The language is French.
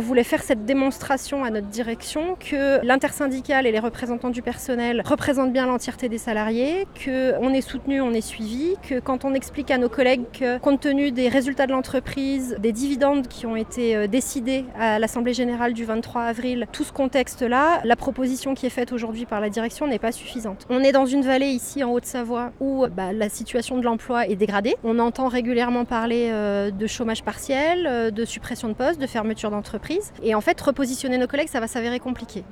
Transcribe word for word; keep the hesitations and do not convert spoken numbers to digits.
On voulait faire cette démonstration à notre direction que l'intersyndicale et les représentants du personnel représentent bien l'entièreté des salariés, qu'on est soutenu, on est suivi, que quand on explique à nos collègues que compte tenu des résultats de l'entreprise, des dividendes qui ont été décidés à l'Assemblée générale du vingt-trois avril, tout ce contexte-là, la proposition qui est faite aujourd'hui par la direction n'est pas suffisante. On est dans une vallée ici en Haute-Savoie où bah, la situation de l'emploi est dégradée. On entend régulièrement parler euh, de chômage partiel, euh, de suppression de postes, de fermeture d'entreprises. Et en fait, repositionner nos collègues, ça va s'avérer compliqué.